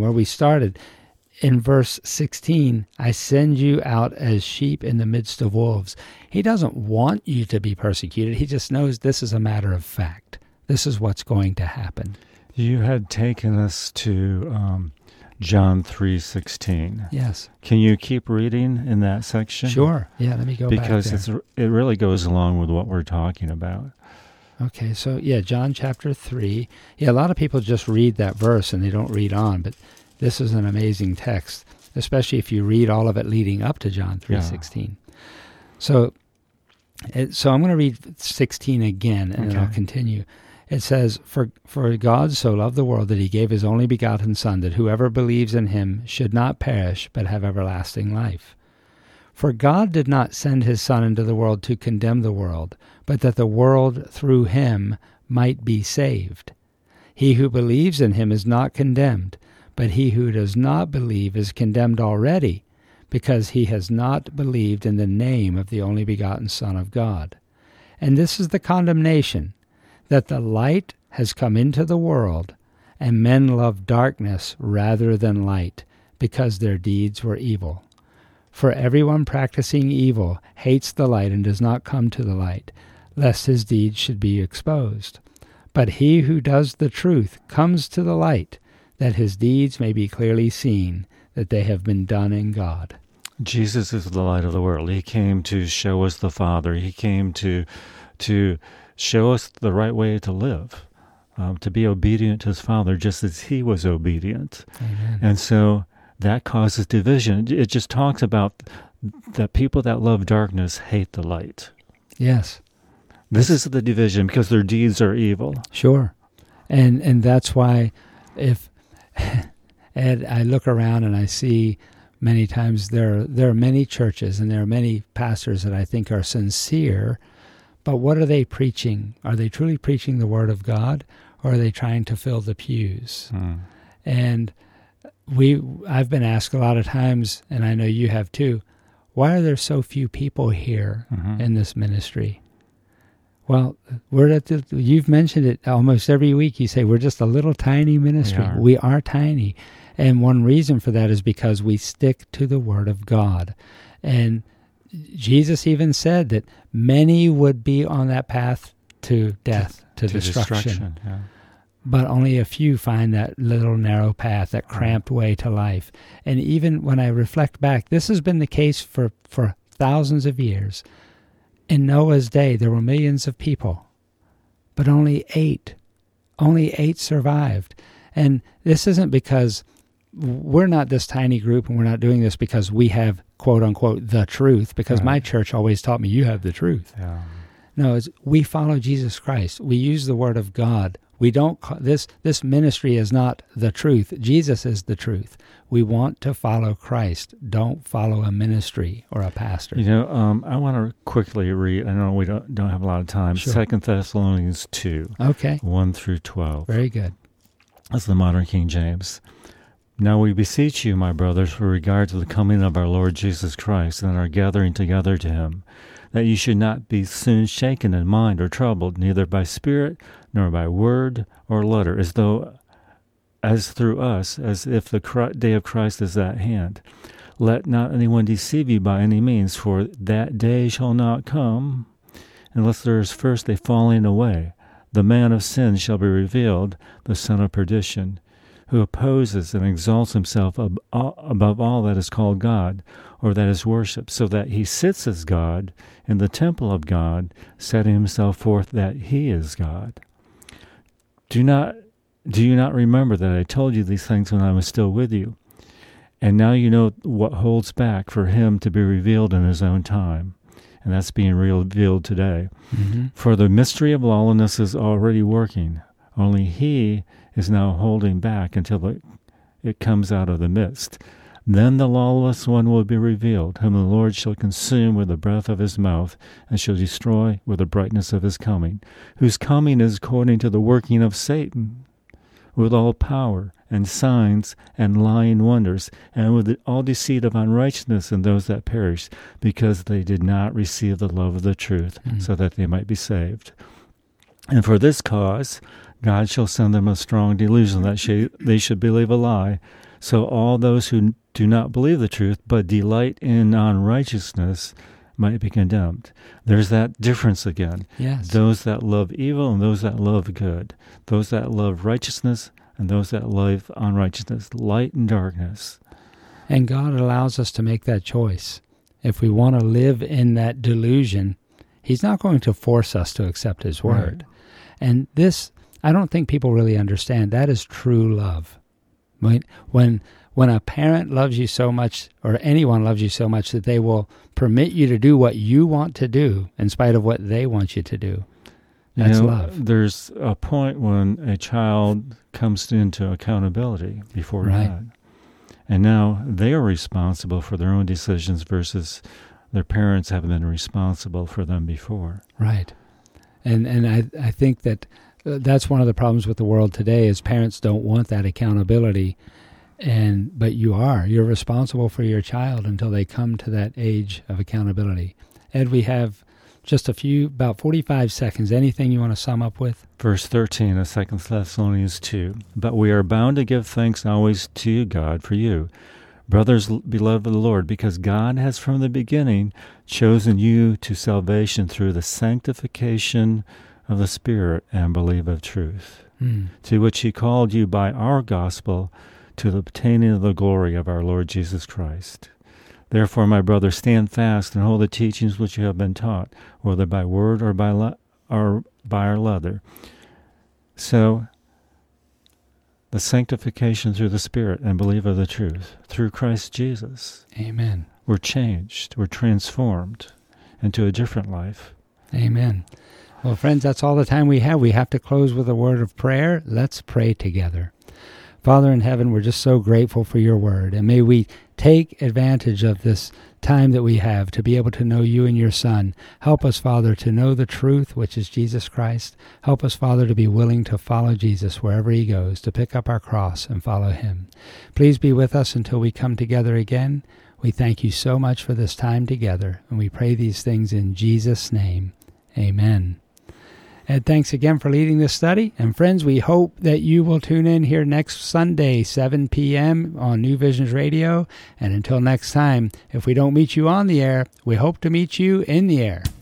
in verse 16, I send you out as sheep in the midst of wolves. He doesn't want you to be persecuted. He just knows this is a matter of fact. This is what's going to happen. You had taken us to John 3:16. Yes. Can you keep reading in that section? Sure. Yeah, let me go back there. Because it really goes along with what we're talking about. Okay, so John chapter 3. Yeah, a lot of people just read that verse and they don't read on, but this is an amazing text, especially if you read all of it leading up to John 3:16. Yeah. So I'm going to read 16 again, and then I'll continue. It says, For God so loved the world that he gave his only begotten Son, that whoever believes in him should not perish, but have everlasting life. For God did not send his Son into the world to condemn the world, but that the world through him might be saved. He who believes in him is not condemned, but he who does not believe is condemned already, because he has not believed in the name of the only begotten Son of God. And this is the condemnation, that the light has come into the world, and men love darkness rather than light, because their deeds were evil. For everyone practicing evil hates the light and does not come to the light, lest his deeds should be exposed. But he who does the truth comes to the light, that his deeds may be clearly seen, that they have been done in God. Jesus is the light of the world. He came to show us the Father. He came to show us the right way to live, to be obedient to his Father, just as he was obedient. Amen. And so that causes division. It just talks about that people that love darkness hate the light. Yes. This is the division, because their deeds are evil. Sure. And that's why Ed, I look around and I see many times there are many churches and there are many pastors that I think are sincere, but what are they preaching? Are they truly preaching the Word of God, or are they trying to fill the pews? And I've been asked a lot of times, and I know you have too, why are there so few people here in this ministry? Well, you've mentioned it almost every week. You say we're just a little tiny ministry. We are tiny. And one reason for that is because we stick to the Word of God. And Jesus even said that many would be on that path to death, to destruction. Yeah. But only a few find that little narrow path, that cramped way to life. And even when I reflect back, this has been the case for thousands of years. In Noah's day, there were millions of people, but only eight survived. And this isn't because we're not this tiny group, and we're not doing this because we have, quote unquote, the truth, because my church always taught me you have the truth. Yeah. No, we follow Jesus Christ. We use the Word of God. We don't this ministry is not the truth. Jesus is the truth. We want to follow Christ. Don't follow a ministry or a pastor. I want to quickly read. I know we don't have a lot of time. Sure. 2 Thessalonians 2. Okay. 1 through 12. Very good. That's the modern King James. Now we beseech you, my brothers, with regard to the coming of our Lord Jesus Christ and our gathering together to him, that you should not be soon shaken in mind or troubled, neither by spirit, nor by word or letter, as through us, as if the day of Christ is at hand. Let not anyone deceive you by any means, for that day shall not come, unless there is first a falling away. The man of sin shall be revealed, the son of perdition, who opposes and exalts himself above all that is called God, or that is worshipped, so that he sits as God in the temple of God, setting himself forth that he is God. Do you not remember that I told you these things when I was still with you? And now you know what holds back for him to be revealed in his own time. And that's being revealed today. Mm-hmm. For the mystery of lawlessness is already working. Only he is now holding back until it comes out of the midst. Then the lawless one will be revealed, whom the Lord shall consume with the breath of his mouth, and shall destroy with the brightness of his coming, whose coming is according to the working of Satan, with all power and signs and lying wonders, and with all deceit of unrighteousness in those that perish, because they did not receive the love of the truth, so that they might be saved. And for this cause God shall send them a strong delusion, that they should believe a lie. So all those who do not believe the truth, but delight in unrighteousness, might be condemned. There's that difference again. Yes. Those that love evil and those that love good. Those that love righteousness and those that love unrighteousness. Light and darkness. And God allows us to make that choice. If we want to live in that delusion, He's not going to force us to accept His word. Right. And this, I don't think people really understand. That is true love. Right? When a parent loves you so much, or anyone loves you so much, that they will permit you to do what you want to do in spite of what they want you to do. That's love. There's a point when a child comes into accountability before God. And now they are responsible for their own decisions versus their parents have been responsible for them before. Right. And I think that that's one of the problems with the world today is parents don't want that accountability. But you're responsible for your child until they come to that age of accountability. Ed, we have just about 45 seconds. Anything you want to sum up with? Verse 13 of 2 Thessalonians 2. But we are bound to give thanks always to you, God, for you, brothers beloved of the Lord, because God has from the beginning chosen you to salvation through the sanctification of the Spirit and belief of truth, to which He called you by our gospel, to the obtaining of the glory of our Lord Jesus Christ. Therefore, my brother, stand fast and hold the teachings which you have been taught, whether by word or by our letter. So, the sanctification through the Spirit and belief of the truth, through Christ Jesus. Amen. We're changed. We're transformed into a different life. Amen. Well, friends, that's all the time we have. We have to close with a word of prayer. Let's pray together. Father in heaven, we're just so grateful for your word, and may we take advantage of this time that we have to be able to know you and your Son. Help us, Father, to know the truth, which is Jesus Christ. Help us, Father, to be willing to follow Jesus wherever he goes, to pick up our cross and follow him. Please be with us until we come together again. We thank you so much for this time together, and we pray these things in Jesus' name. Amen. Ed, thanks again for leading this study. And friends, we hope that you will tune in here next Sunday, 7 p.m. on New Visions Radio. And until next time, if we don't meet you on the air, we hope to meet you in the air.